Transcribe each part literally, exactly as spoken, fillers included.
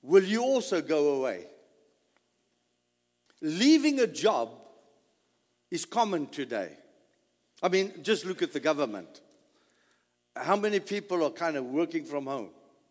will you also go away? Leaving a job is common today. I mean, just look at the government. How many people are kind of working from home?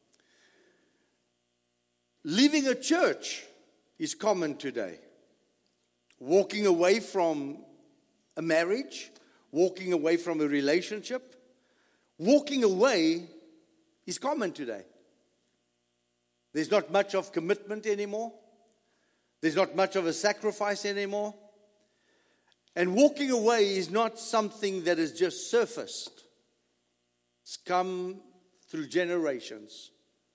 Leaving a church is common today. Walking away from a marriage, walking away from a relationship, walking away is common today. There's not much of commitment anymore. There's not much of a sacrifice anymore. And walking away is not something that has just surfaced. It's come through generations.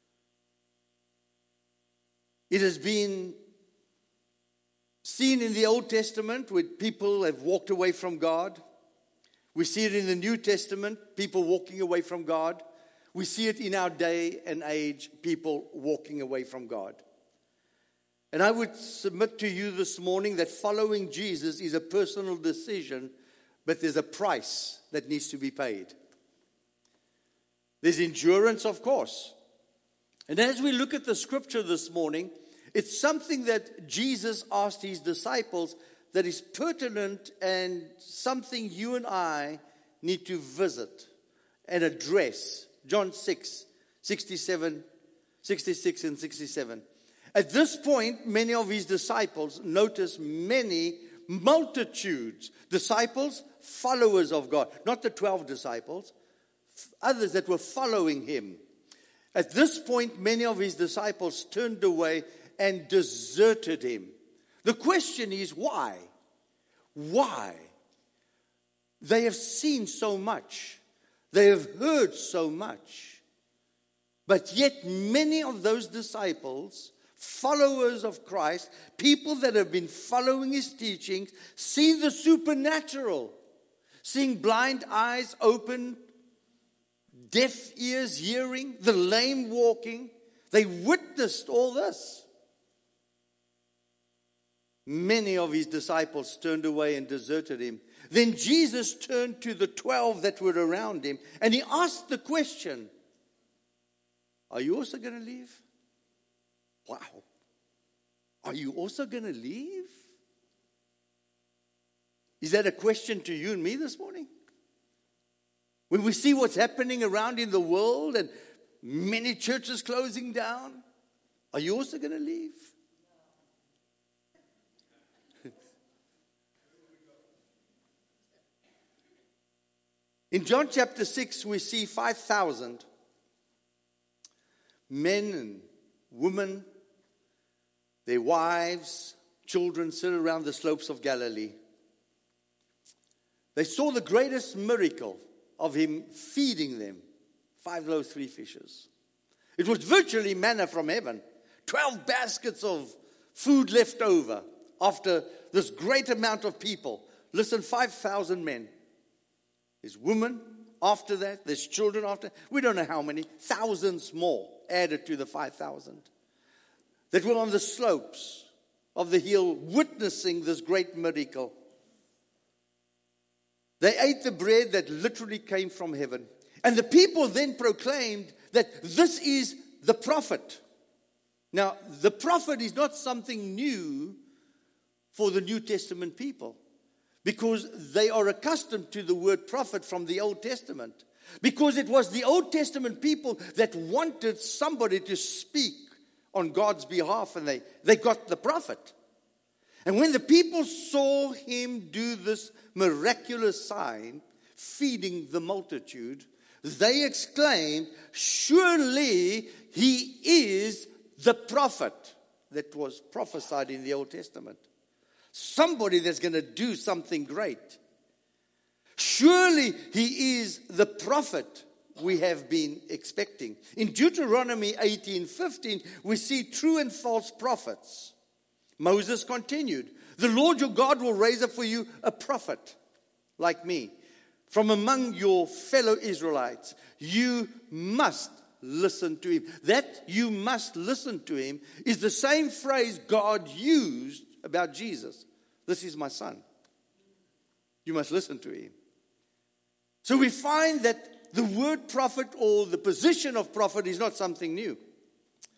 It has been seen in the Old Testament where people have walked away from God. We see it in the New Testament, people walking away from God. We see it in our day and age, people walking away from God. And I would submit to you this morning that following Jesus is a personal decision, but there's a price that needs to be paid. There's endurance, of course. And as we look at the scripture this morning, it's something that Jesus asked his disciples that is pertinent and something you and I need to visit and address. John six, sixty-seven, sixty-six and sixty-seven. At this point, many of his disciples, notice many multitudes, disciples, followers of God, not the twelve disciples, others that were following him. At this point, many of his disciples turned away and deserted him. The question is, why? Why? They have seen so much. They have heard so much. But yet many of those disciples, followers of Christ, people that have been following his teachings, see the supernatural, seeing blind eyes open, deaf ears hearing, the lame walking. They witnessed all this. Many of his disciples turned away and deserted him. Then Jesus turned to the twelve that were around him, and he asked the question, are you also going to leave? Wow. Are you also going to leave? Is that a question to you and me this morning? When we see what's happening around in the world and many churches closing down, are you also going to leave? In John chapter six, we see five thousand men and women, their wives, children sit around the slopes of Galilee. They saw the greatest miracle of him feeding them, five loaves, three fishes. It was virtually manna from heaven. Twelve baskets of food left over after this great amount of people. Listen, five thousand men. There's women after that. There's children after. We don't know how many. Thousands more added to the five thousand that were on the slopes of the hill witnessing this great miracle. They ate the bread that literally came from heaven. And the people then proclaimed that this is the prophet. Now, the prophet is not something new for the New Testament people, because they are accustomed to the word prophet from the Old Testament. Because it was the Old Testament people that wanted somebody to speak on God's behalf, and they, they got the prophet. And when the people saw him do this miraculous sign, feeding the multitude, they exclaimed, surely he is the prophet that was prophesied in the Old Testament. Somebody that's going to do something great. Surely he is the prophet we have been expecting. In Deuteronomy eighteen fifteen, we see true and false prophets. Moses continued, the Lord your God will raise up for you a prophet like me from among your fellow Israelites. You must listen to him. That you must listen to him is the same phrase God used about Jesus. This is my son. You must listen to him. So we find that the word prophet or the position of prophet is not something new.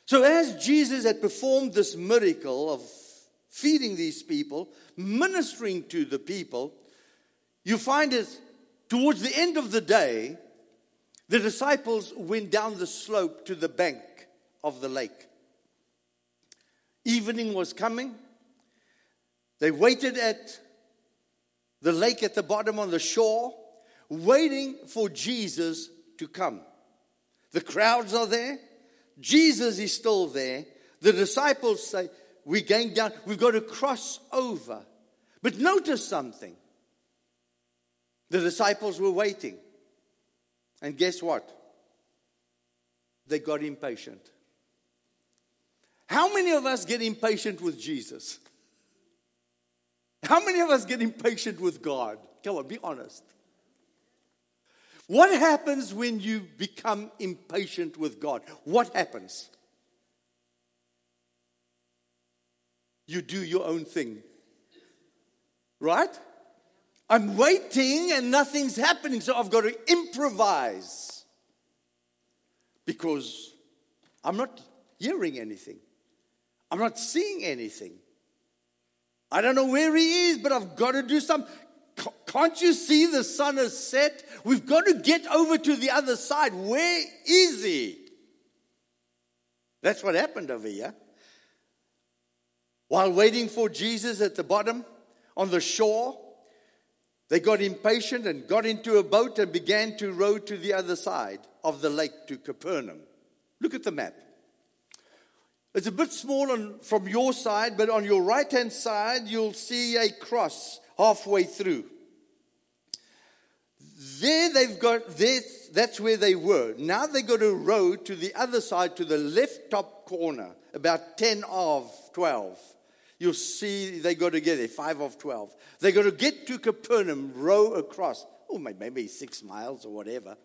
So as Jesus had performed this miracle of feeding these people, ministering to the people, you find it towards the end of the day, the disciples went down the slope to the bank of the lake. Evening was coming. They waited at the lake at the bottom on the shore, waiting for Jesus to come. The crowds are there. Jesus is still there. The disciples say, we're going down, we've got to cross over. But notice something. The disciples were waiting. And guess what? They got impatient. How many of us get impatient with Jesus? How many of us get impatient with God? Come on, be honest. What happens when you become impatient with God? What happens? You do your own thing. Right? I'm waiting and nothing's happening, so I've got to improvise. Because I'm not hearing anything. I'm not seeing anything. I don't know where he is, but I've got to do something. Can't you see the sun has set? We've got to get over to the other side. Where is he? That's what happened over here. While waiting for Jesus at the bottom on the shore, they got impatient and got into a boat and began to row to the other side of the lake to Capernaum. Look at the map. It's a bit small on, from your side, but on your right-hand side, you'll see a cross halfway through. There they've got, there, that's where they were. Now they've got to row to the other side, to the left top corner, about ten of twelve. You'll see they got to get there, five of twelve. They got to get to Capernaum, row across. Oh, maybe six miles or whatever.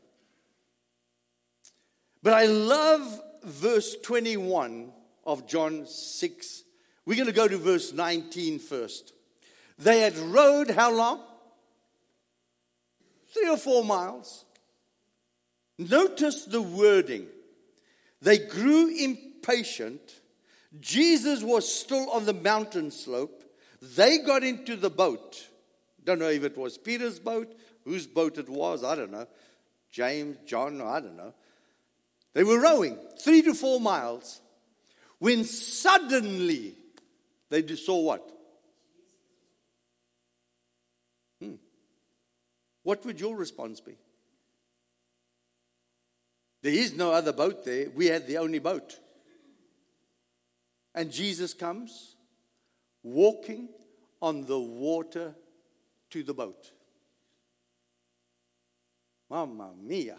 But I love verse twenty-one of John six. We're going to go to verse nineteen first. They had rowed how long? Three or four miles. Notice the wording. They grew impatient. Jesus was still on the mountain slope. They got into the boat. Don't know if it was Peter's boat, whose boat it was, I don't know. James, John, I don't know. They were rowing three to four miles. When suddenly they saw what? Hmm. What would your response be? There is no other boat there. We had the only boat. And Jesus comes walking on the water to the boat. Mamma mia.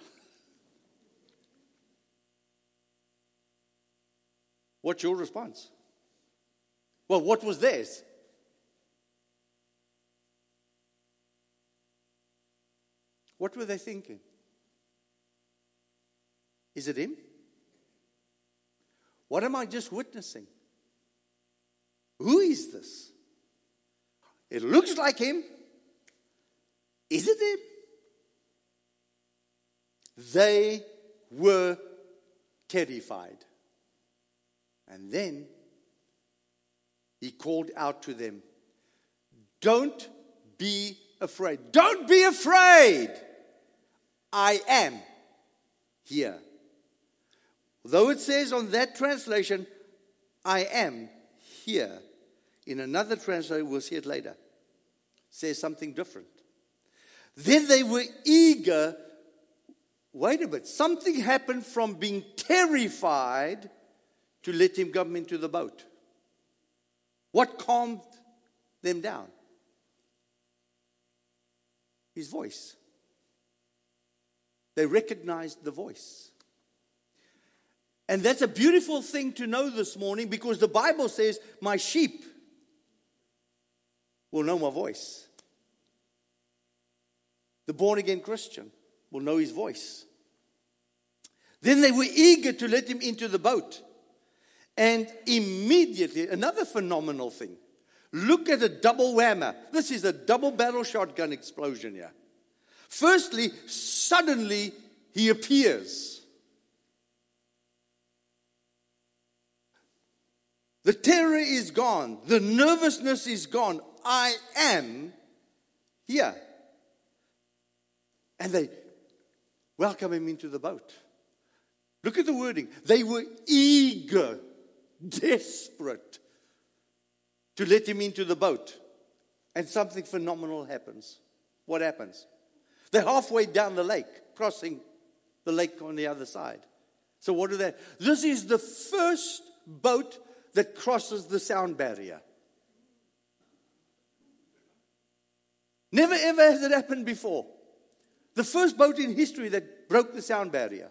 What's your response? Well, what was theirs? What were they thinking? Is it him? What am I just witnessing? Who is this? It looks like him. Is it him? They were terrified. And then he called out to them, don't be afraid. Don't be afraid. I am here. Though it says on that translation, I am here. In another translation, we'll see it later, it says something different. Then they were eager. Wait a bit. Something happened from being terrified to let him come into the boat. What calmed them down? His voice. They recognized the voice. And that's a beautiful thing to know this morning, because the Bible says, my sheep will know my voice. The born-again Christian will know his voice. Then they were eager to let him into the boat. And immediately, another phenomenal thing. Look at a double whammer. This is a double barrel shotgun explosion here. Firstly, suddenly he appears. The terror is gone. The nervousness is gone. I am here. And they welcome him into the boat. Look at the wording. They were eager, desperate to let him into the boat. And something phenomenal happens. What happens? They're halfway down the lake, crossing the lake on the other side. So what do they? This is the first boat that crosses the sound barrier. Never ever has it happened before. The first boat in history that broke the sound barrier.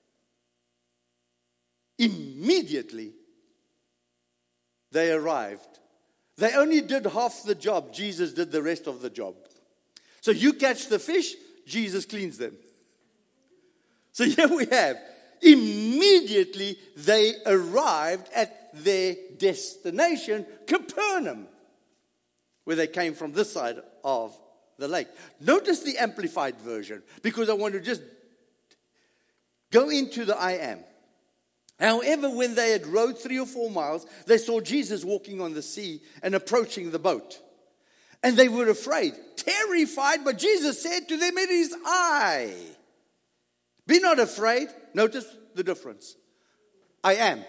Immediately, they arrived. They only did half the job. Jesus did the rest of the job. So you catch the fish, Jesus cleans them. So here we have, immediately they arrived at their destination, Capernaum, where they came from this side of the lake. Notice the amplified version, because I want to just go into the I am. However, when they had rowed three or four miles, they saw Jesus walking on the sea and approaching the boat. And they were afraid, terrified, but Jesus said to them, "It is I. Be not afraid." Notice the difference. I am.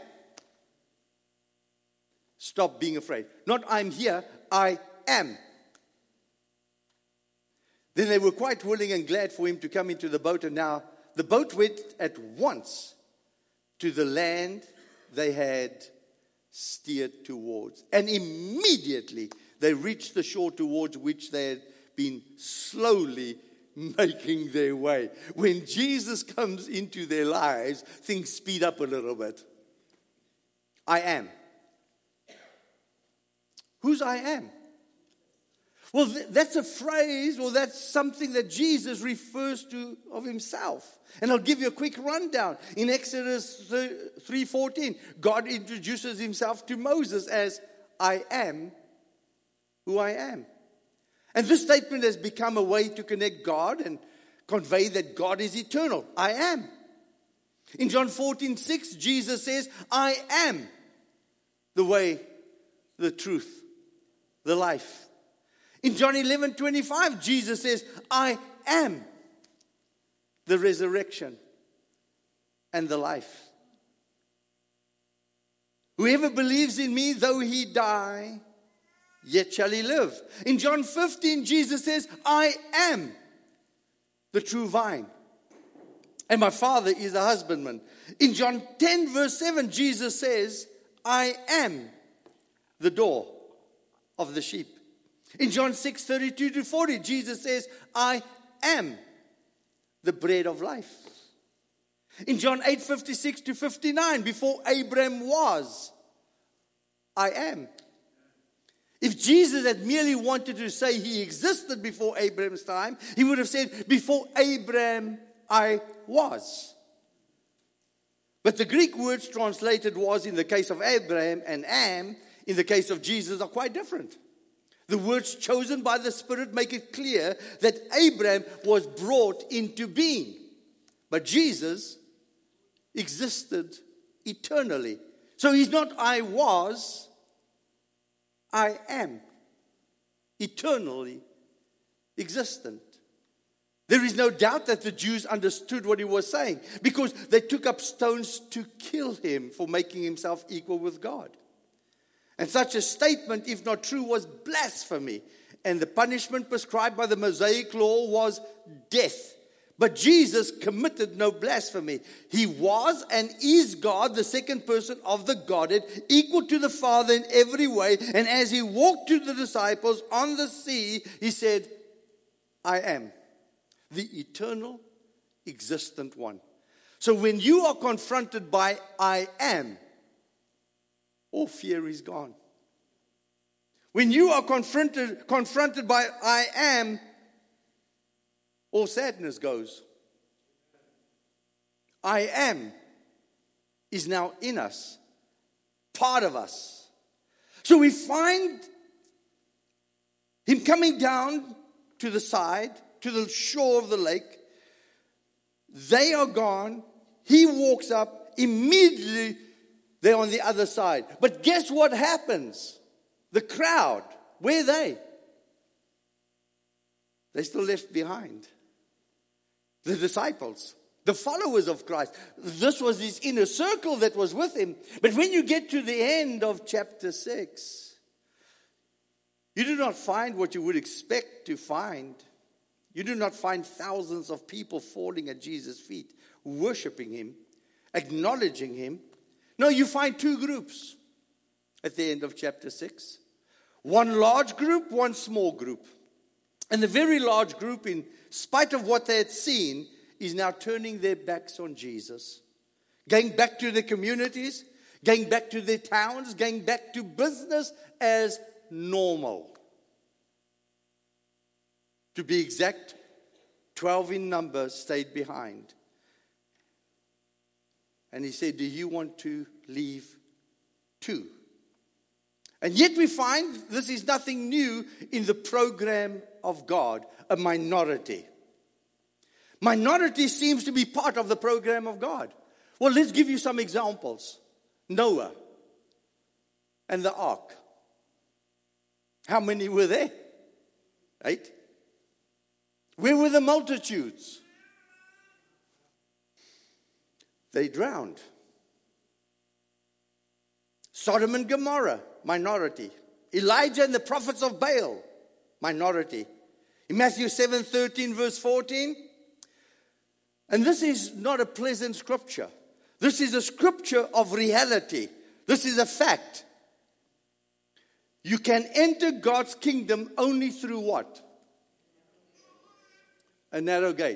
Stop being afraid. Not I'm here, I am. Then they were quite willing and glad for him to come into the boat, and now the boat went at once to the land they had steered towards. And immediately they reached the shore towards which they had been slowly making their way. When Jesus comes into their lives, things speed up a little bit. I am. Who's I am? Well, th- that's a phrase, or that's something that Jesus refers to of himself. And I'll give you a quick rundown. In Exodus three fourteen, God introduces himself to Moses as, "I am who I am." And this statement has become a way to connect God and convey that God is eternal. I am. In John fourteen six, Jesus says, "I am the way, the truth, the life." In John eleven twenty-five, Jesus says, "I am the resurrection and the life. Whoever believes in me, though he die, yet shall he live." In John fifteen, Jesus says, "I am the true vine, and my Father is the husbandman." In John ten, verse seven, Jesus says, "I am the door of the sheep." In John six, thirty-two to forty, Jesus says, "I am the bread of life." In John eight, fifty-six to fifty-nine, before Abraham was, I am. If Jesus had merely wanted to say he existed before Abraham's time, he would have said, "Before Abraham, I was." But the Greek words translated "was" in the case of Abraham and "am" in the case of Jesus are quite different. The words chosen by the Spirit make it clear that Abraham was brought into being, but Jesus existed eternally. So he's not "I was," I am, eternally existent. There is no doubt that the Jews understood what he was saying, because they took up stones to kill him for making himself equal with God. And such a statement, if not true, was blasphemy. And the punishment prescribed by the Mosaic law was death. But Jesus committed no blasphemy. He was and is God, the second person of the Godhead, equal to the Father in every way. And as he walked to the disciples on the sea, he said, "I am the eternal, existent one." So when you are confronted by "I am," all fear is gone. When you are confronted, confronted by "I am," all sadness goes. I am is now in us, part of us. So we find him coming down to the side, to the shore of the lake. They are gone. He walks up. Immediately, they they're on the other side. But guess what happens? The crowd, where are they? They're still left behind. The disciples, the followers of Christ. This was his inner circle that was with him. But when you get to the end of chapter six, you do not find what you would expect to find. You do not find thousands of people falling at Jesus' feet, worshiping him, acknowledging him. No, you find two groups at the end of chapter six. One large group, one small group. And the very large group, in spite of what they had seen, is now turning their backs on Jesus. Going back to their communities, going back to their towns, going back to business as normal. To be exact, twelve in number stayed behind. And he said, do you want to leave too? And yet we find this is nothing new in the program of God, a minority. Minority seems to be part of the program of God. Well, let's give you some examples. Noah and the ark. How many were there? Eight. Where were the multitudes? They drowned. Sodom and Gomorrah, minority. Elijah and the prophets of Baal, minority. In Matthew seven thirteen, verse fourteen. And this is not a pleasant scripture. This is a scripture of reality. This is a fact. You can enter God's kingdom only through what? A narrow gate.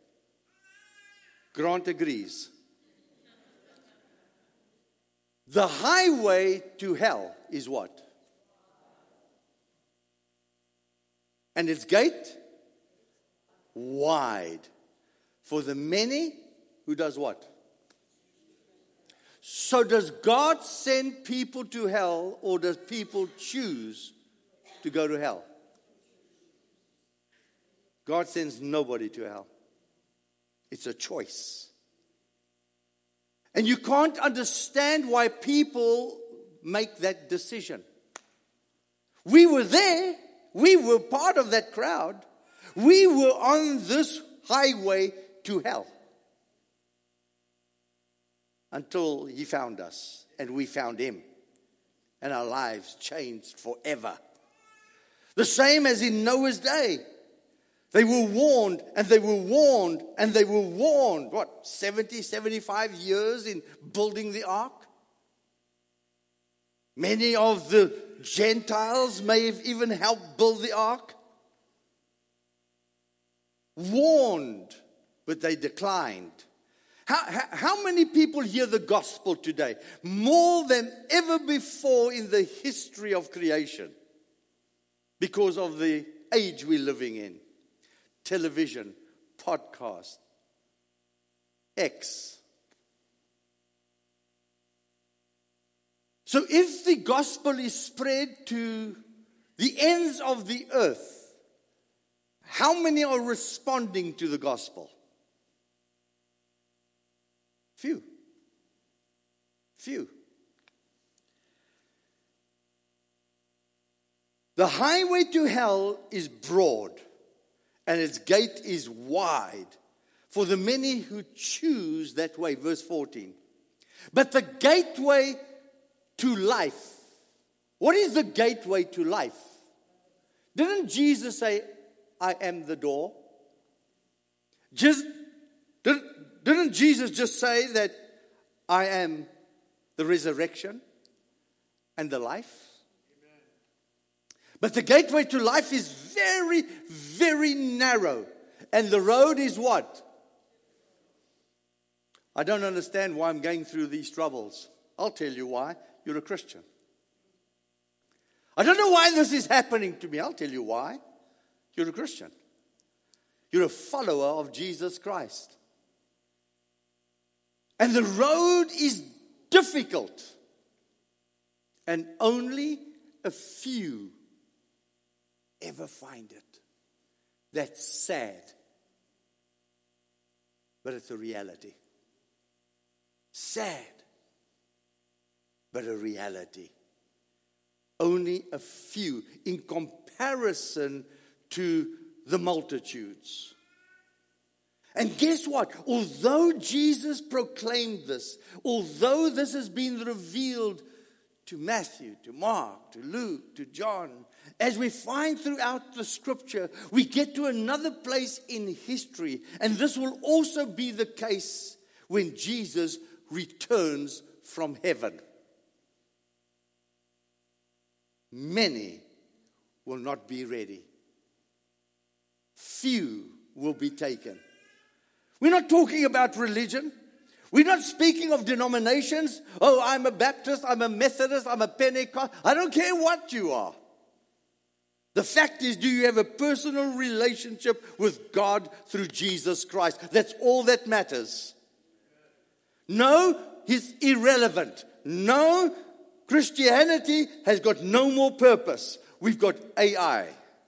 Grant agrees. The highway to hell is what? And its gate? Wide. For the many who does what? So does God send people to hell, or does people choose to go to hell? God sends nobody to hell. It's a choice. And you can't understand why people make that decision. We were there. We were part of that crowd. We were on this highway to hell. Until he found us and we found him. And our lives changed forever. The same as in Noah's day. They were warned and they were warned and they were warned. What, seventy, seventy-five years in building the ark? Many of the Gentiles may have even helped build the ark. Warned, but they declined. How, how, how many people hear the gospel today? More than ever before in the history of creation. Because of the age we're living in. Television, podcast, X. So if the gospel is spread to the ends of the earth, how many are responding to the gospel? Few. Few. The highway to hell is broad. And its gate is wide for the many who choose that way. Verse fourteen. But the gateway to life. What is the gateway to life? Didn't Jesus say, I am the door? Just, didn't, didn't Jesus just say that I am the resurrection and the life? But the gateway to life is very, very narrow. And the road is what? I don't understand why I'm going through these troubles. I'll tell you why. You're a Christian. I don't know why this is happening to me. I'll tell you why. You're a Christian. You're a follower of Jesus Christ. And the road is difficult. And only a few ever find it. That's sad. But it's a reality. Sad. but a reality. Only a few in comparison to the multitudes. And guess what? Although Jesus proclaimed this, although this has been revealed to Matthew, to Mark, to Luke, to John, as we find throughout the scripture, we get to another place in history. And this will also be the case when Jesus returns from heaven. Many will not be ready. Few will be taken. We're not talking about religion. We're not speaking of denominations. Oh, I'm a Baptist, I'm a Methodist, I'm a Pentecost. I don't care what you are. The fact is, do you have a personal relationship with God through Jesus Christ? That's all that matters. No, He's irrelevant. No, Christianity has got no more purpose. We've got A I.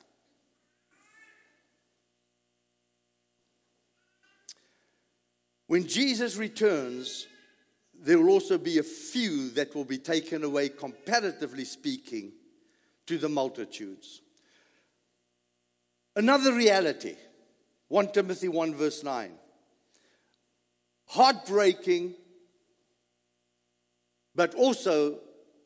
When Jesus returns, there will also be a few that will be taken away, comparatively speaking, to the multitudes. Another reality, First Timothy one verse nine. Heartbreaking, but also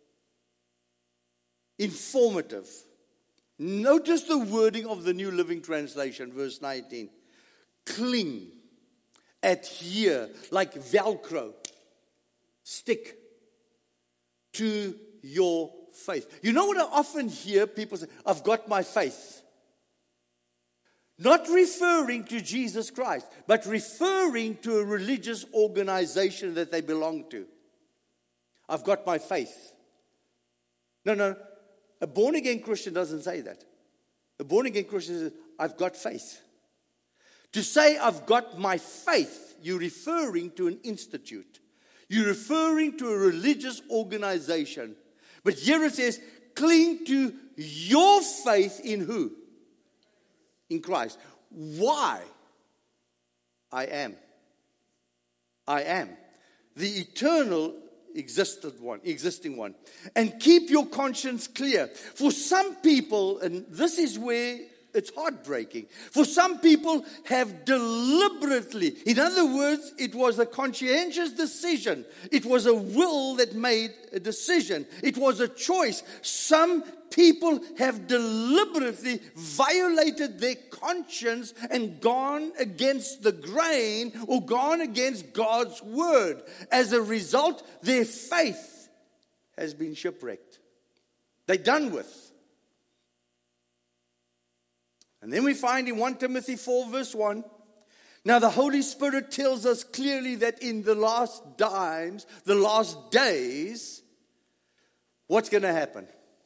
informative. Notice the wording of the New Living Translation, verse nineteen. Cling, adhere, like Velcro, stick to your faith. You know what I often hear people say? I've got my faith. Not referring to Jesus Christ, but referring to a religious organization that they belong to. I've got my faith. No, no. A born-again Christian doesn't say that. A born-again Christian says, I've got faith. To say I've got my faith, you're referring to an institute. You're referring to a religious organization. But here it says, cling to your faith in who? In Christ. Why? I am. I am. The eternal existed one, existing one. And keep your conscience clear. For some people, and this is where it's heartbreaking. For some people have deliberately, in other words, it was a conscientious decision. It was a will that made a decision. It was a choice. Some people have deliberately violated their conscience and gone against the grain or gone against God's word. As a result, their faith has been shipwrecked. They're done with. And then we find in First Timothy four verse one, now the Holy Spirit tells us clearly that in the last times, the last days, what's going to happen?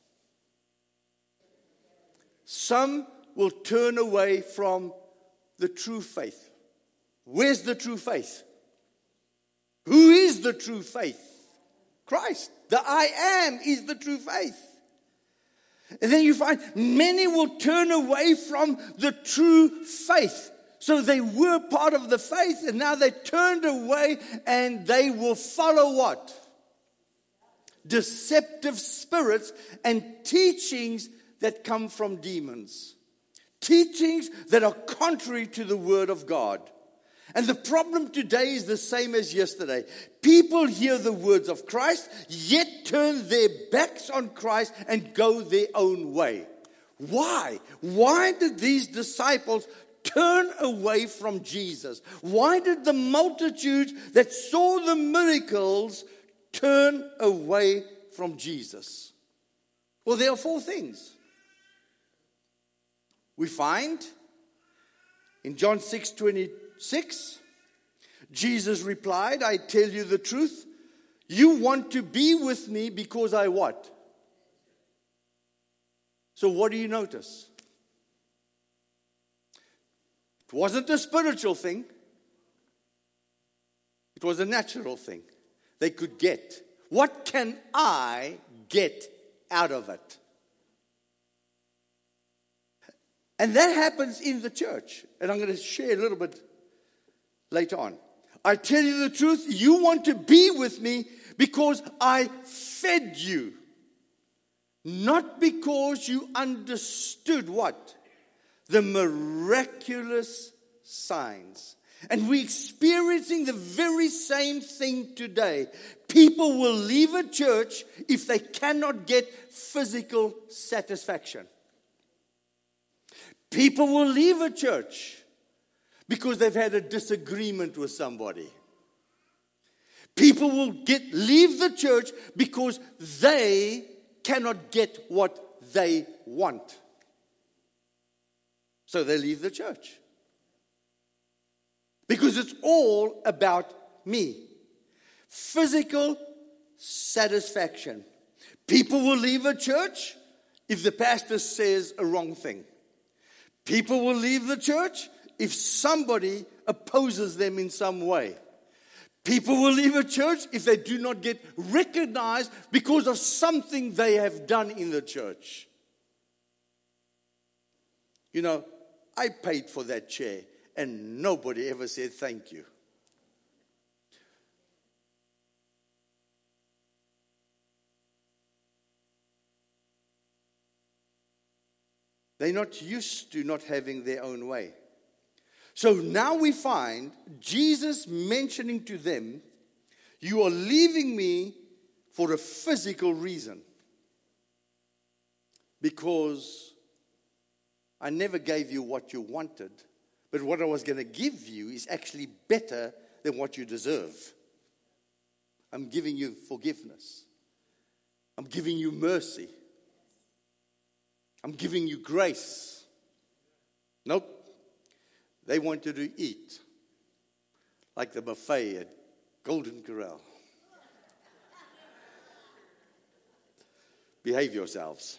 Some will turn away from the true faith. Where's the true faith? Who is the true faith? Christ. The I am is the true faith. And then you find many will turn away from the true faith. So they were part of the faith and now they turned away and they will follow what? Deceptive spirits and teachings that come from demons. Teachings that are contrary to the word of God. And the problem today is the same as yesterday. People hear the words of Christ, yet turn their backs on Christ and go their own way. Why? Why did these disciples turn away from Jesus? Why did the multitudes that saw the miracles turn away from Jesus? Well, there are four things. We find in John six twenty-six, Jesus replied, I tell you the truth, you want to be with me because I what? So what do you notice? It wasn't a spiritual thing. It was a natural thing. They could get. What can I get out of it? And that happens in the church. And I'm going to share a little bit later on. I tell you the truth, you want to be with me because I fed you. Not because you understood what? The miraculous signs. And we're experiencing the very same thing today. People will leave a church if they cannot get physical satisfaction. People will leave a church because they've had a disagreement with somebody. People will get leave the church because they cannot get what they want. So they leave the church. Because it's all about me. Physical satisfaction. People will leave a church if the pastor says a wrong thing. People will leave the church if somebody opposes them in some way. People will leave a church if they do not get recognized because of something they have done in the church. You know, I paid for that chair and nobody ever said thank you. They're not used to not having their own way. So now we find Jesus mentioning to them, you are leaving me for a physical reason. Because I never gave you what you wanted, but what I was going to give you is actually better than what you deserve. I'm giving you forgiveness. I'm giving you mercy. I'm giving you grace. Nope. They wanted to eat like the buffet at Golden Corral. Behave yourselves.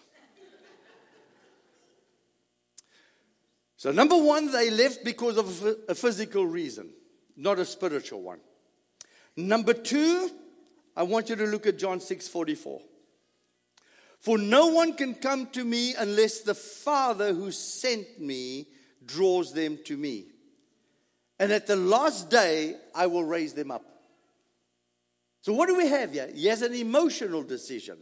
So number one, they left because of a physical reason, not a spiritual one. Number two, I want you to look at John six forty-four. For no one can come to me unless the Father who sent me draws them to me. And at the last day, I will raise them up. So what do we have here? He has an emotional decision.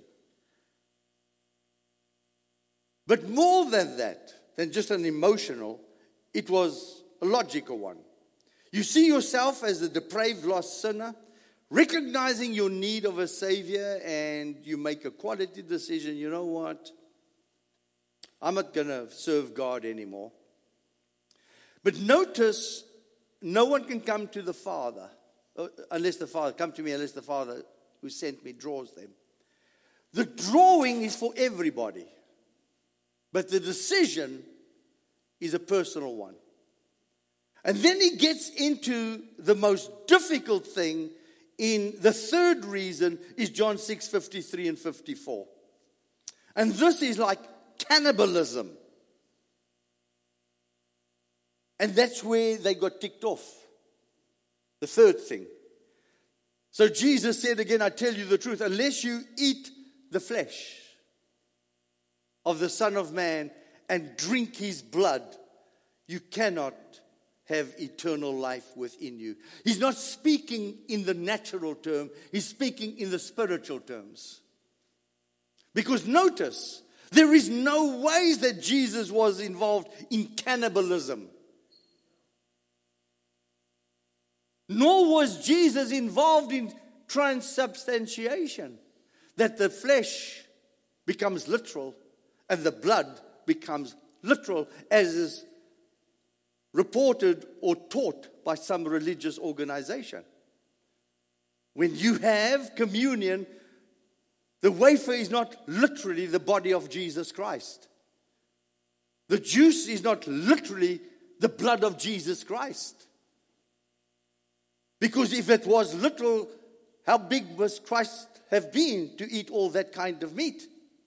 But more than that, than just an emotional, it was a logical one. You see yourself as a depraved, lost sinner, recognizing your need of a Savior, and you make a quality decision. You know what? I'm not going to serve God anymore. But notice, no one can come to the Father, unless the Father, come to me unless the Father who sent me draws them. The drawing is for everybody. But the decision is a personal one. And then he gets into the most difficult thing in the third reason is John six fifty-three and fifty-four. And this is like cannibalism. And that's where they got ticked off. The third thing. So Jesus said again, I tell you the truth, unless you eat the flesh of the Son of Man and drink his blood, you cannot have eternal life within you. He's not speaking in the natural term, he's speaking in the spiritual terms. Because notice, there is no ways that Jesus was involved in cannibalism. Nor was Jesus involved in transubstantiation, that the flesh becomes literal and the blood becomes literal, as is reported or taught by some religious organization. When you have communion, the wafer is not literally the body of Jesus Christ. The juice is not literally the blood of Jesus Christ. Because if it was literal, how big must Christ have been to eat all that kind of meat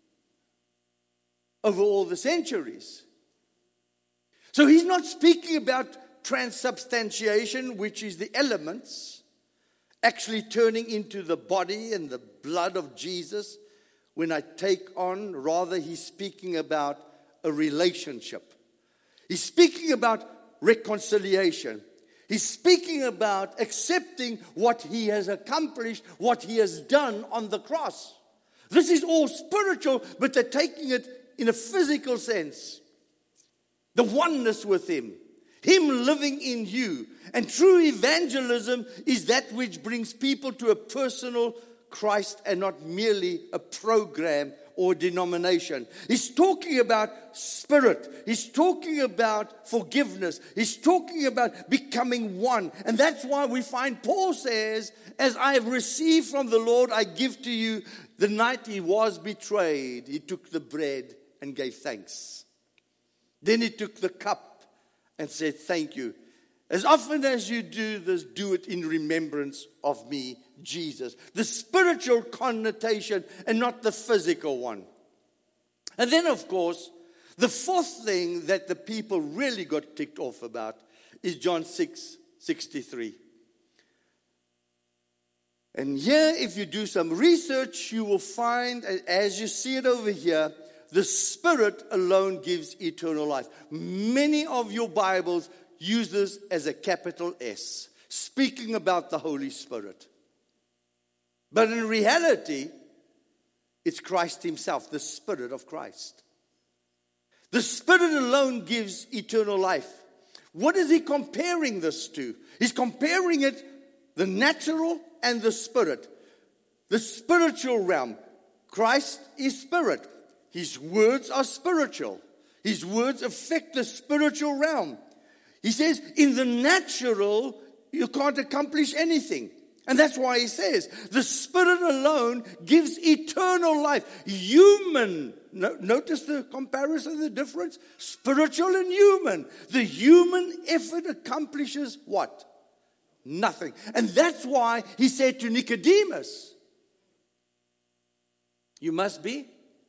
over all the centuries? So he's not speaking about transubstantiation, which is the elements actually turning into the body and the blood of Jesus when I take on. Rather, he's speaking about a relationship. He's speaking about reconciliation. He's speaking about accepting what he has accomplished, what he has done on the cross. This is all spiritual, but they're taking it in a physical sense. The oneness with him. Him living in you. And true evangelism is that which brings people to a personal Christ and not merely a program or denomination. He's talking about spirit. He's talking about forgiveness. He's talking about becoming one. And that's why we find Paul says, as I have received from the Lord, I give to you. The night he was betrayed, he took the bread and gave thanks. Then he took the cup and said, thank you. As often as you do this, do it in remembrance of me, Jesus. The spiritual connotation and not the physical one. And then, of course, the fourth thing that the people really got ticked off about is John six sixty-three. And here, if you do some research, you will find, as you see it over here, the Spirit alone gives eternal life. Many of your Bibles use this as a capital S, speaking about the Holy Spirit. But in reality, it's Christ himself, the Spirit of Christ. The Spirit alone gives eternal life. What is he comparing this to? He's comparing it, the natural and the spirit. The spiritual realm. Christ is spirit. His words are spiritual. His words affect the spiritual realm. He says, in the natural, you can't accomplish anything. And that's why he says, the Spirit alone gives eternal life. Human, no, notice the comparison, the difference? Spiritual and human. The human effort accomplishes what? Nothing. And that's why he said to Nicodemus, you must be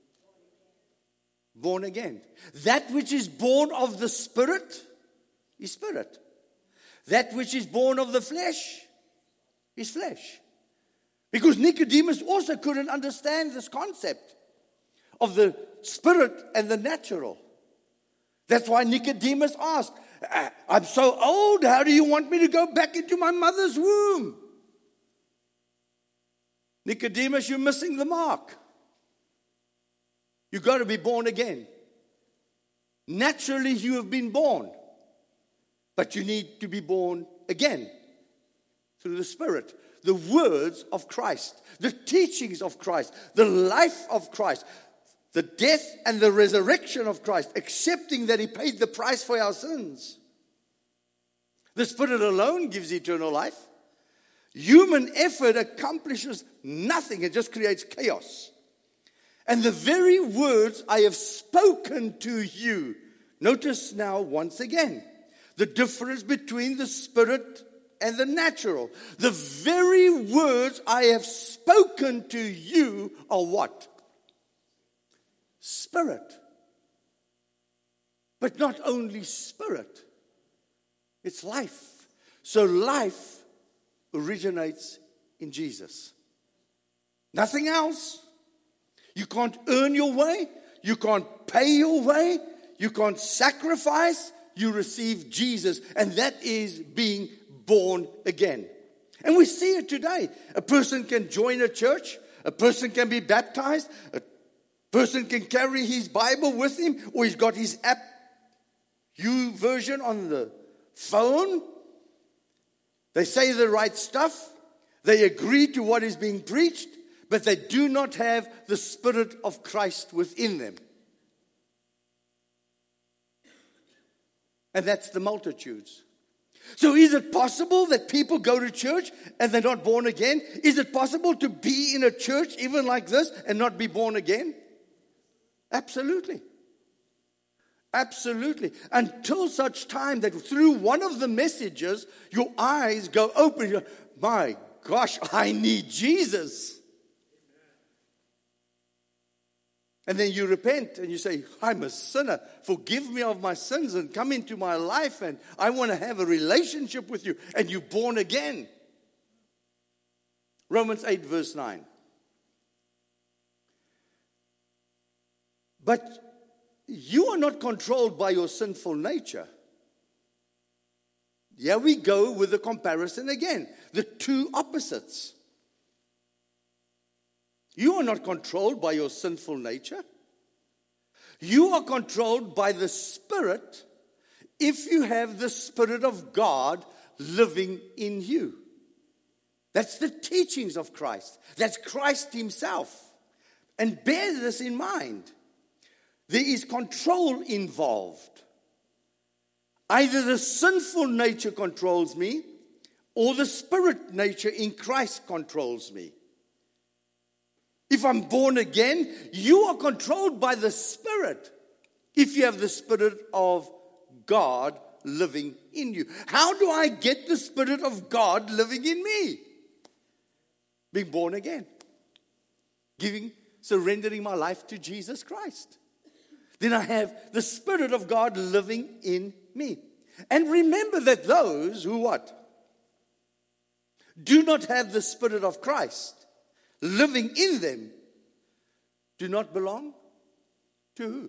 born again. That which is born of the Spirit is spirit. That which is born of the flesh is flesh. Because Nicodemus also couldn't understand this concept of the spirit and the natural. That's why Nicodemus asked, I'm so old, how do you want me to go back into my mother's womb? Nicodemus, you're missing the mark. You've got to be born again. Naturally, you have been born. But you need to be born again through the Spirit. The words of Christ, the teachings of Christ, the life of Christ, the death and the resurrection of Christ, accepting that he paid the price for our sins. The Spirit alone gives eternal life. Human effort accomplishes nothing. It just creates chaos. And the very words I have spoken to you. Notice now once again the difference between the spirit and the natural. The very words I have spoken to you are what? Spirit. But not only spirit, it's life. So life originates in Jesus. Nothing else. You can't earn your way. You can't pay your way. You can't sacrifice. You receive Jesus. And that is being born again. And we see it today. A person can join a church. A person can be baptized. A person can carry his Bible with him. Or he's got his app, U version on the phone. They say the right stuff. They agree to what is being preached. But they do not have the Spirit of Christ within them. And that's the multitudes. So is it possible that people go to church and they're not born again? Is it possible to be in a church even like this and not be born again? Absolutely. Absolutely. Until such time that through one of the messages, your eyes go open. You're, my gosh, I need Jesus. And then you repent and you say, I'm a sinner. Forgive me of my sins and come into my life and I want to have a relationship with you. And you're born again. Romans eight verse nine. But you are not controlled by your sinful nature. Here we go with the comparison again. The two opposites. You are not controlled by your sinful nature. You are controlled by the Spirit if you have the Spirit of God living in you. That's the teachings of Christ. That's Christ himself. And bear this in mind. There is control involved. Either the sinful nature controls me, or the spirit nature in Christ controls me. If I'm born again, you are controlled by the Spirit if you have the Spirit of God living in you. How do I get the Spirit of God living in me? Being born again. Giving, surrendering my life to Jesus Christ. Then I have the Spirit of God living in me. And remember that those who what? Do not have the Spirit of Christ living in them do not belong to who?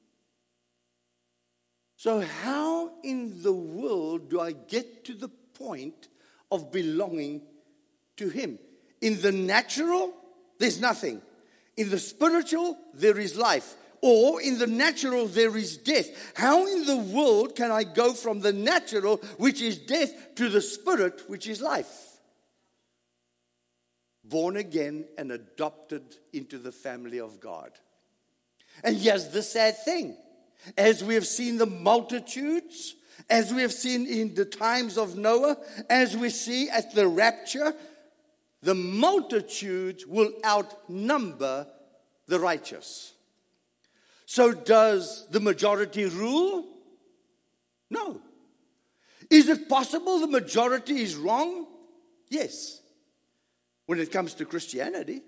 So how in the world do I get to the point of belonging to him? In the natural, there's nothing. In the spiritual, there is life. Or in the natural, there is death. How in the world can I go from the natural, which is death, to the spirit, which is life? Born again and adopted into the family of God. And here's the sad thing. As we have seen the multitudes, as we have seen in the times of Noah, as we see at the rapture, the multitudes will outnumber the righteous. So does the majority rule? No. Is it possible the majority is wrong? Yes. When it comes to Christianity,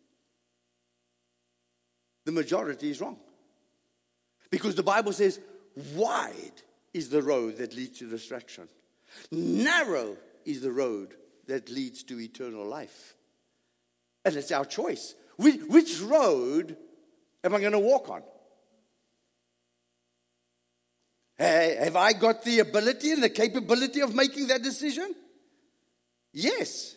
the majority is wrong. Because the Bible says, wide is the road that leads to destruction. Narrow is the road that leads to eternal life. And it's our choice. Which, which road am I going to walk on? Hey, have I got the ability and the capability of making that decision? Yes.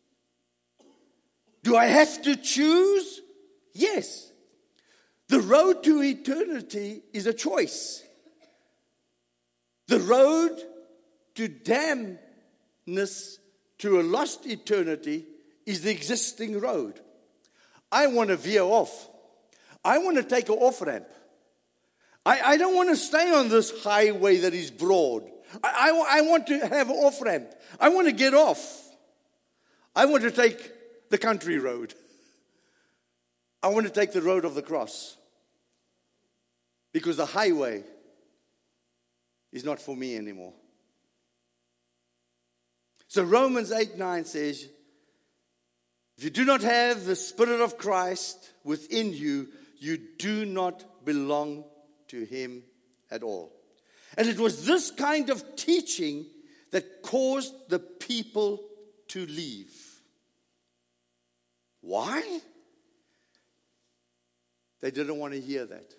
Do I have to choose? Yes. The road to eternity is a choice. The road to damnness, to a lost eternity, is the existing road. I want to veer off. I want to take an off-ramp. I, I don't want to stay on this highway that is broad. I, I, I want to have an off-ramp. I want to get off. I want to take the country road. I want to take the road of the cross. Because the highway is not for me anymore. So Romans eight nine says, if you do not have the Spirit of Christ within you, you do not belong to him at all. And it was this kind of teaching that caused the people to leave. Why? They didn't want to hear that.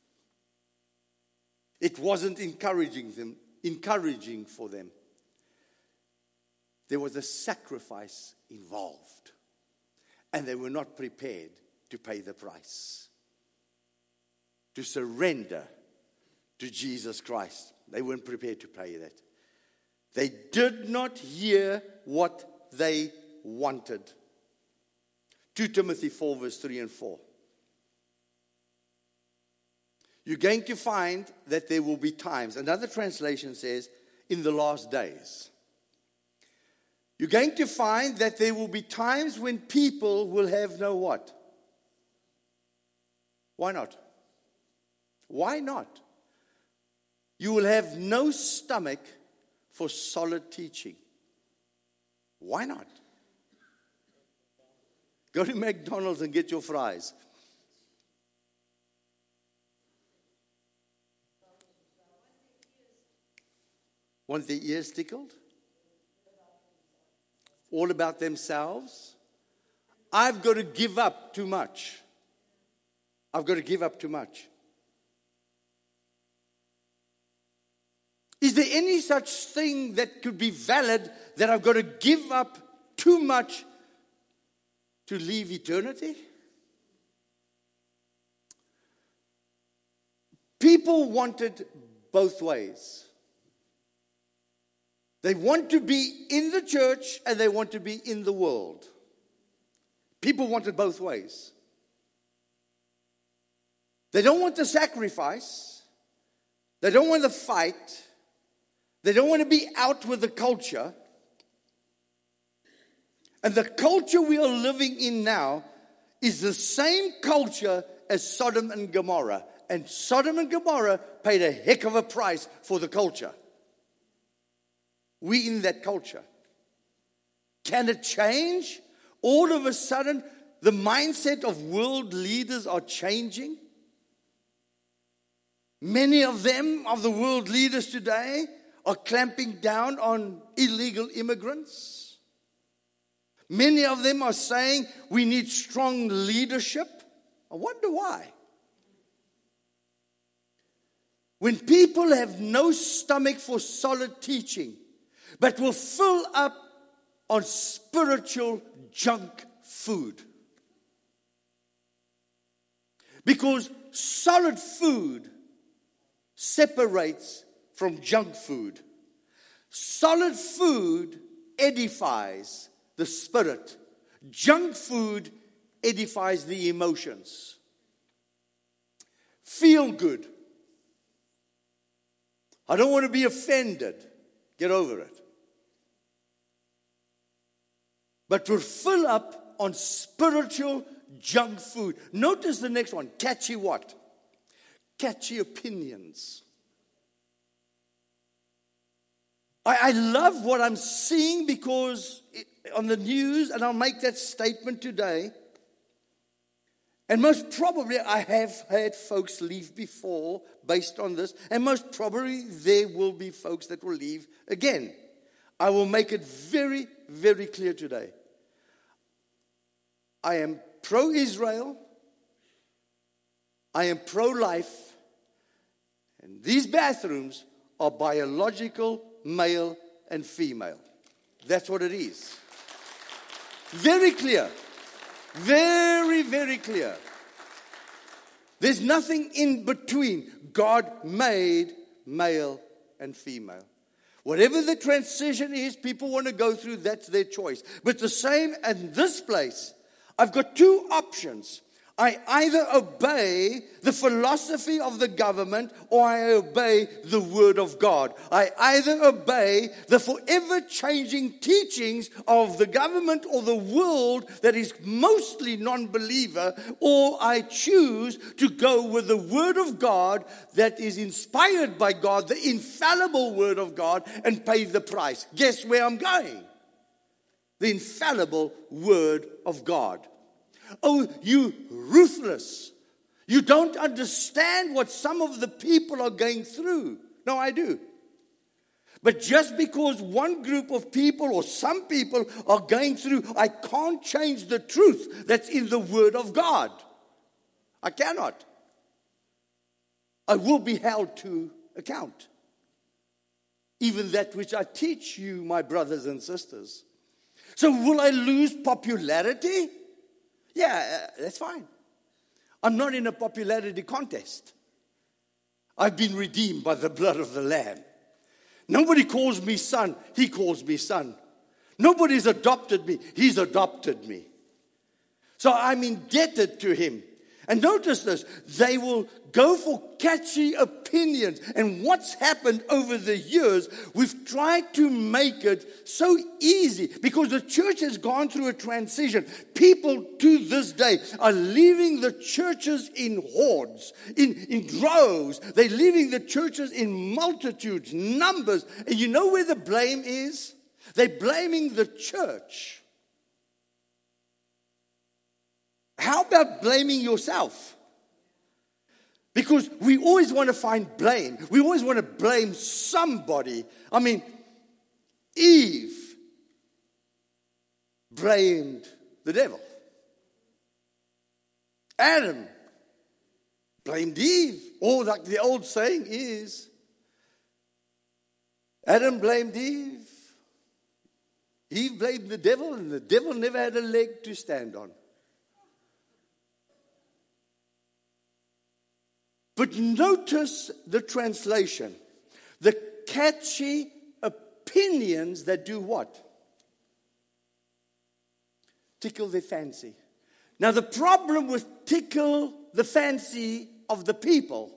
It wasn't encouraging them, encouraging for them. There was a sacrifice involved, and they were not prepared to pay the price, to surrender to Jesus Christ. They weren't prepared to pay that. They did not hear what they wanted. Second Timothy four, verse three and four. You're going to find that there will be times. Another translation says, in the last days. You're going to find that there will be times when people will have no what? Why not? Why not? You will have no stomach for solid teaching. Why not? Go to McDonald's and get your fries. Want their ears tickled? All about themselves? I've got to give up too much. I've got to give up too much. Is there any such thing that could be valid that I've got to give up too much to leave eternity? People want it both ways. They want to be in the church and they want to be in the world. People want it both ways. They don't want the sacrifice. They don't want the fight. They don't want to be out with the culture. And the culture we are living in now is the same culture as Sodom and Gomorrah. And Sodom and Gomorrah paid a heck of a price for the culture. We in that culture. Can it change? All of a sudden, the mindset of world leaders are changing. Many of them, of the world leaders today, are clamping down on illegal immigrants. Many of them are saying we need strong leadership. I wonder why. When people have no stomach for solid teaching, but will fill up on spiritual junk food. Because solid food separates from junk food. Solid food edifies the spirit. Junk food edifies the emotions. Feel good. I don't want to be offended. Get over it. But we're full up on spiritual junk food. Notice the next one. Catchy what? Catchy opinions. I, I love what I'm seeing because it, on the news, and I'll make that statement today. And most probably I have had folks leave before based on this. And most probably there will be folks that will leave again. I will make it very, very clear today. I am pro-Israel. I am pro-life. And these bathrooms are biological, male and female. That's what it is. Very clear. Very, very clear. There's nothing in between. God made male and female. Whatever the transition is, people want to go through, that's their choice. But the same in this place, I've got two options. I either obey the philosophy of the government or I obey the word of God. I either obey the forever changing teachings of the government or the world that is mostly non-believer, or I choose to go with the word of God that is inspired by God, the infallible word of God, and pay the price. Guess where I'm going? The infallible word of God. Oh, you ruthless. You don't understand what some of the people are going through. No, I do. But just because one group of people or some people are going through, I can't change the truth that's in the Word of God. I cannot. I will be held to account. Even that which I teach you, my brothers and sisters. So will I lose popularity? Yeah, that's fine. I'm not in a popularity contest. I've been redeemed by the blood of the Lamb. Nobody calls me son. He calls me son. Nobody's adopted me. He's adopted me. So I'm indebted to him. And notice this. They will go for catchy opinions. And what's happened over the years, we've tried to make it so easy because the church has gone through a transition. People to this day are leaving the churches in hordes, in, in droves. They're leaving the churches in multitudes, numbers. And you know where the blame is? They're blaming the church. How about blaming yourself? Because we always want to find blame. We always want to blame somebody. I mean, Eve blamed the devil. Adam blamed Eve. Or like the old saying is, Adam blamed Eve. Eve blamed the devil, and the devil never had a leg to stand on. But notice the translation. The catchy opinions that do what? Tickle their fancy. Now the problem with tickle the fancy of the people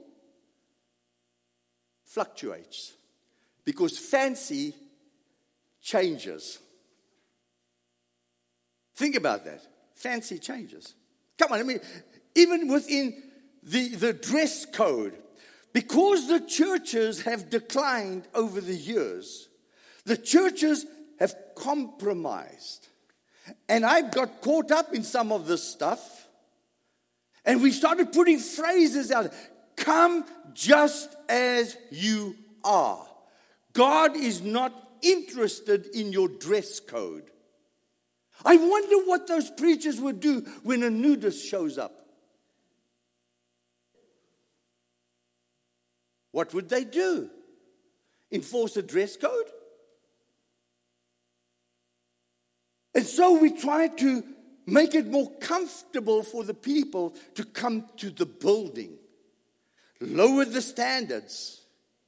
fluctuates. Because fancy changes. Think about that. Fancy changes. Come on, I mean, even within the, the dress code, because the churches have declined over the years, the churches have compromised. And I got caught up in some of this stuff. And we started putting phrases out. Come just as you are. God is not interested in your dress code. I wonder what those preachers would do when a nudist shows up. What would they do? Enforce a dress code? And so we try to make it more comfortable for the people to come to the building. Lower the standards.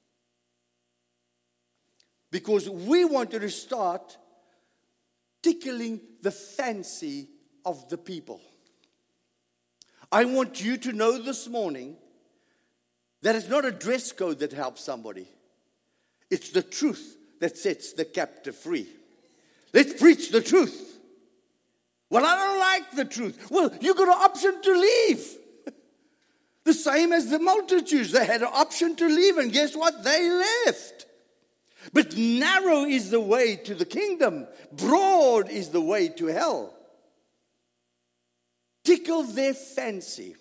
Because we wanted to start tickling the fancy of the people. I want you to know this morning that it's not a dress code that helps somebody. It's the truth that sets the captive free. Let's preach the truth. Well, I don't like the truth. Well, you got an option to leave. The same as the multitudes. They had an option to leave, and guess what? They left. But narrow is the way to the kingdom. Broad is the way to hell. Tickle their fancy.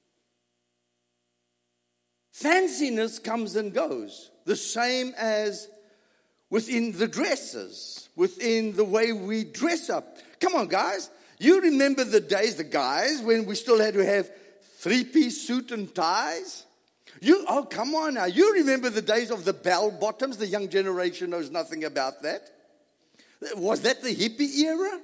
Fanciness comes and goes. The same as within the dresses, within the way we dress up. Come on, guys. You remember the days, the guys, when we still had to have three-piece suit and ties? You, oh, come on now. You remember the days of the bell bottoms? The young generation knows nothing about that. Was that the hippie era?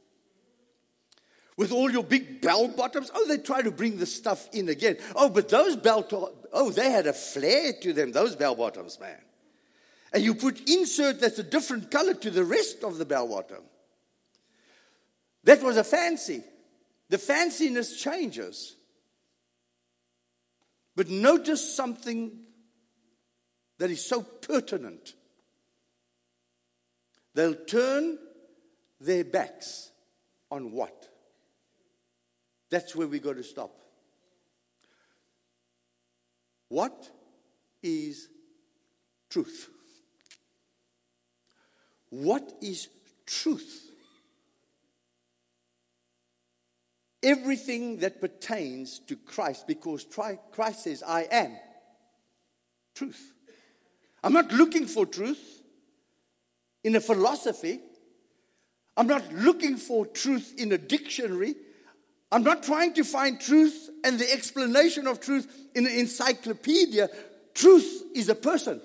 With all your big bell bottoms? Oh, they try to bring the stuff in again. Oh, but those bell, to- oh, they had a flair to them, those bell bottoms, man. And you put insert that's a different color to the rest of the bell bottom. That was a fancy. The fanciness changes. But notice something that is so pertinent. They'll turn their backs on what? That's where we got to stop. What is truth? What is truth? Everything that pertains to Christ, because Christ says, I am truth. I'm not looking for truth in a philosophy. I'm not looking for truth in a dictionary. I'm not trying to find truth and the explanation of truth in an encyclopedia. Truth is a person.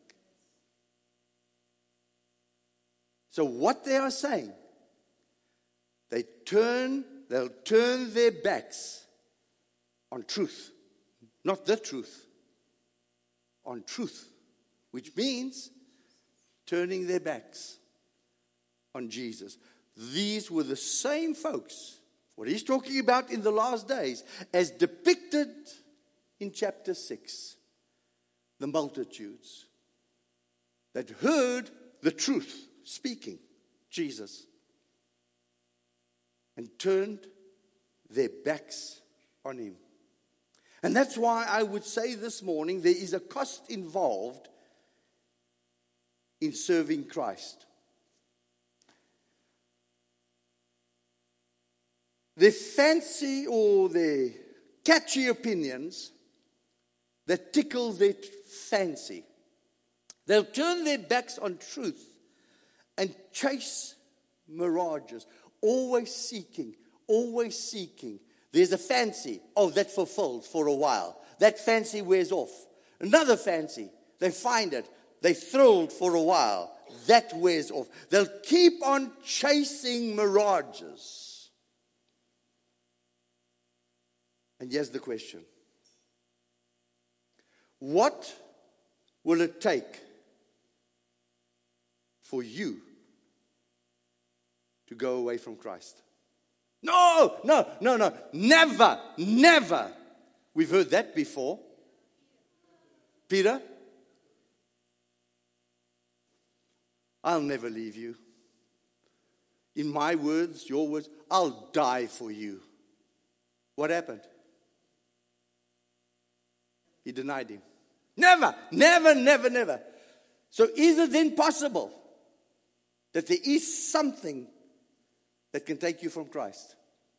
So what they are saying, they turn They'll turn their backs on truth. Not the truth. On truth. Which means turning their backs on Jesus. These were the same folks, what he's talking about in the last days, as depicted in chapter six. The multitudes that heard the truth speaking, Jesus. And turned their backs on him. And that's why I would say this morning there is a cost involved in serving Christ. Their fancy or their catchy opinions that tickle their fancy. They'll turn their backs on truth and chase mirages. Always seeking, always seeking. There's a fancy. Oh, that fulfills for a while. That fancy wears off. Another fancy. They find it. They're thrilled for a while. That wears off. They'll keep on chasing mirages. And here's the question. What will it take for you to go away from Christ? No, no, no, no. Never, never. We've heard that before. Peter, I'll never leave you. In my words, your words, I'll die for you. What happened? He denied him. Never, never, never, never. So is it then possible that there is something that can take you from Christ?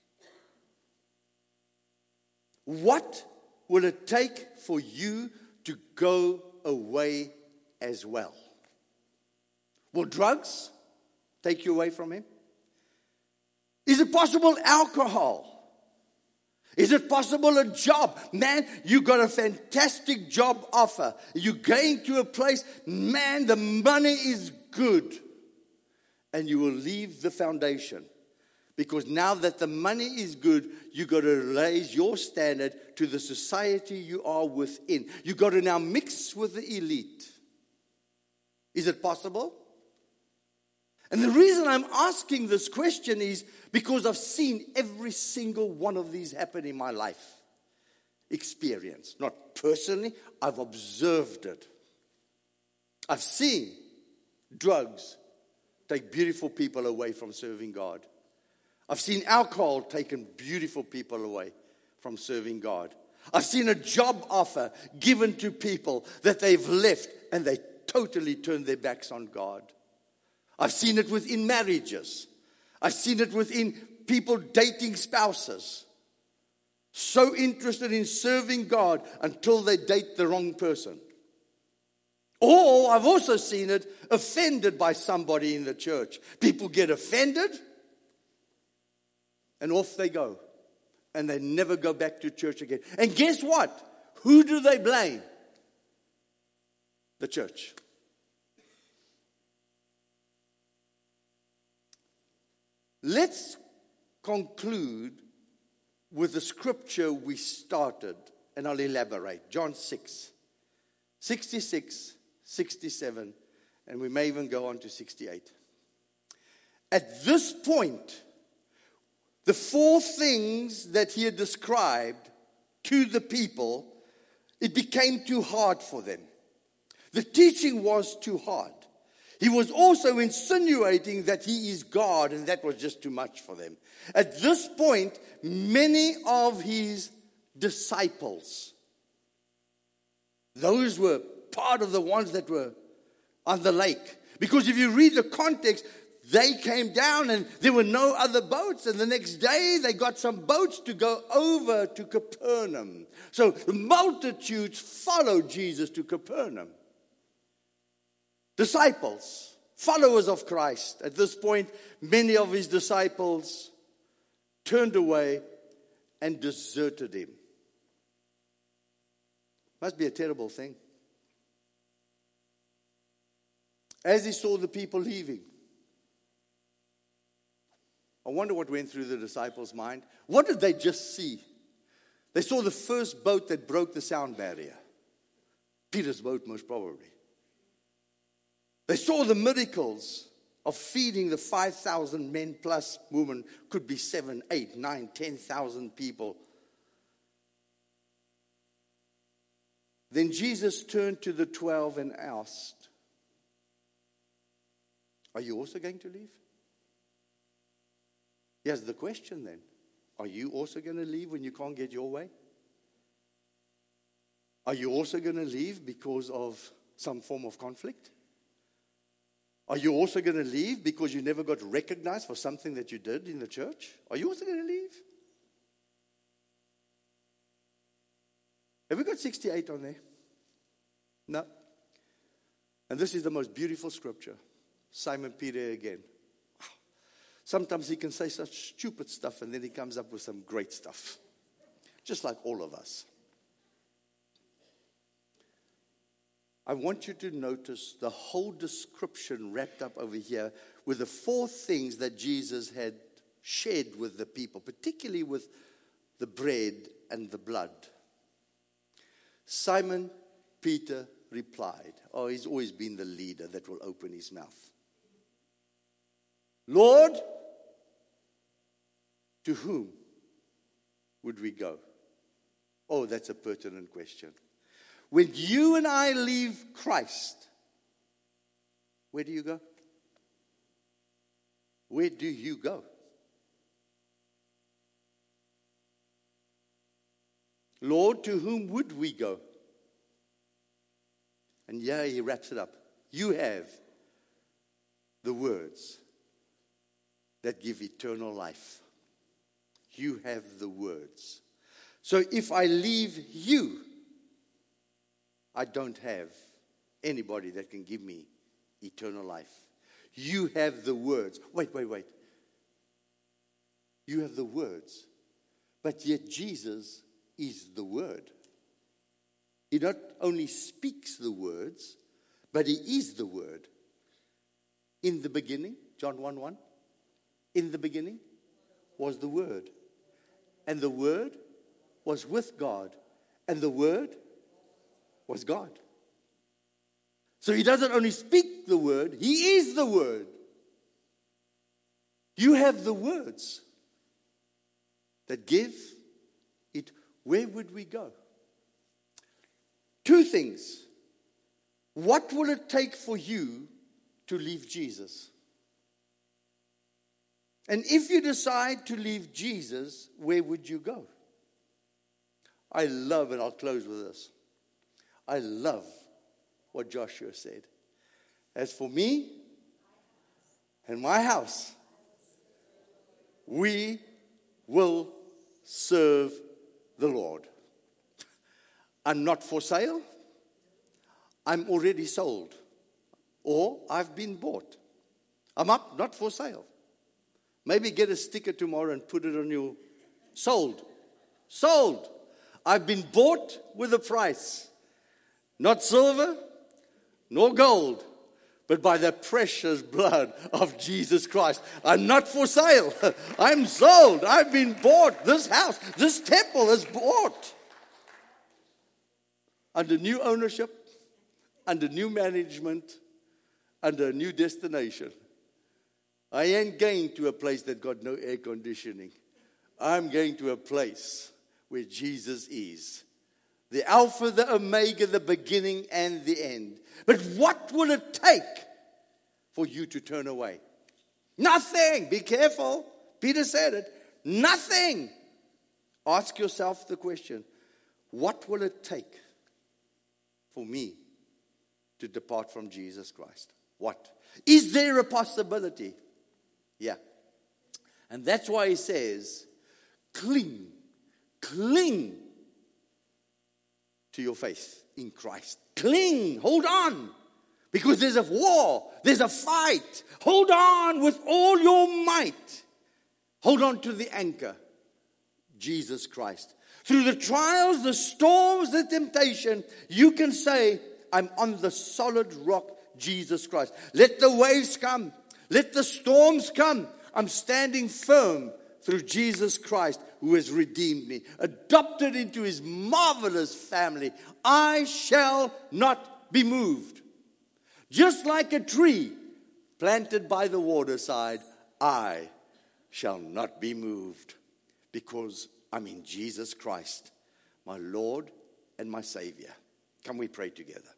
What will it take for you to go away as well? Will drugs take you away from Him? Is it possible alcohol? Is it possible a job? Man, you got a fantastic job offer. You're going to a place, man, the money is good. And you will leave the foundation. Because now that the money is good, you got to raise your standard to the society you are within. You got to now mix with the elite. Is it possible? And the reason I'm asking this question is because I've seen every single one of these happen in my life. Experience. Not personally, I've observed it. I've seen drugs take beautiful people away from serving God. I've seen alcohol taking beautiful people away from serving God. I've seen a job offer given to people that they've left and they totally turned their backs on God. I've seen it within marriages. I've seen it within people dating spouses. So interested in serving God until they date the wrong person. Or I've also seen it offended by somebody in the church. People get offended and off they go. And they never go back to church again. And guess what? Who do they blame? The church. Let's conclude with the scripture we started, and I'll elaborate. John six, sixty-six, sixty-seven, and we may even go on to sixty-eight. At this point, the four things that he had described to the people, it became too hard for them. The teaching was too hard. He was also insinuating that he is God, and that was just too much for them. At this point, many of his disciples, those were part of the ones that were on the lake. Because if you read the context, they came down and there were no other boats. And the next day they got some boats to go over to Capernaum. So the multitudes followed Jesus to Capernaum. Disciples, followers of Christ. At this point, many of his disciples turned away and deserted him. Must be a terrible thing. As he saw the people leaving, I wonder what went through the disciples' mind. What did they just see? They saw the first boat that broke the sound barrier. Peter's boat, most probably. They saw the miracles of feeding the five thousand men plus women, could be seven, eight, nine, ten thousand people. Then Jesus turned to the twelve and asked, are you also going to leave? Here's the question then. Are you also going to leave when you can't get your way? Are you also going to leave because of some form of conflict? Are you also going to leave because you never got recognized for something that you did in the church? Are you also going to leave? Have we got sixty-eight on there? No. And this is the most beautiful scripture. Simon Peter again. Sometimes he can say such stupid stuff and then he comes up with some great stuff. Just like all of us. I want you to notice the whole description wrapped up over here with the four things that Jesus had shared with the people, particularly with the bread and the blood. Simon Peter replied, oh, he's always been the leader that will open his mouth. Lord, to whom would we go? Oh, that's a pertinent question. When you and I leave Christ, where do you go? Where do you go? Lord, to whom would we go? And yeah, he wraps it up. You have the words that give eternal life. You have the words. So if I leave you, I don't have anybody that can give me eternal life. You have the words. Wait, wait, wait. You have the words. But yet Jesus is the Word. He not only speaks the words, but He is the Word. In the beginning, John one one, in the beginning was the Word. And the Word was with God. And the Word was God. So He doesn't only speak the Word, He is the Word. You have the words that give it. Where would we go? Two things. What will it take for you to leave Jesus? And if you decide to leave Jesus, where would you go? I love, and I'll close with this. I love what Joshua said. As for me and my house, we will serve the Lord. I'm not for sale. I'm already sold. Or I've been bought. I'm up, not for sale. Maybe get a sticker tomorrow and put it on your sold. Sold. I've been bought with a price. Not silver, nor gold, but by the precious blood of Jesus Christ. I'm not for sale. I'm sold. I've been bought. This house, this temple is bought. Under new ownership, under new management, under a new destination. I ain't going to a place that got no air conditioning. I'm going to a place where Jesus is. The Alpha, the Omega, the beginning and the end. But what will it take for you to turn away? Nothing. Be careful. Peter said it. Nothing. Ask yourself the question, what will it take for me to depart from Jesus Christ? What? Is there a possibility? Yeah. And that's why he says, cling, cling to your faith in Christ. Cling, hold on. Because there's a war, there's a fight. Hold on with all your might. Hold on to the anchor, Jesus Christ. Through the trials, the storms, the temptation, you can say, I'm on the solid rock, Jesus Christ. Let the waves come. Let the storms come. I'm standing firm through Jesus Christ, who has redeemed me, adopted into His marvelous family. I shall not be moved. Just like a tree planted by the waterside, I shall not be moved, because I'm in Jesus Christ, my Lord and my Savior. Can we pray together?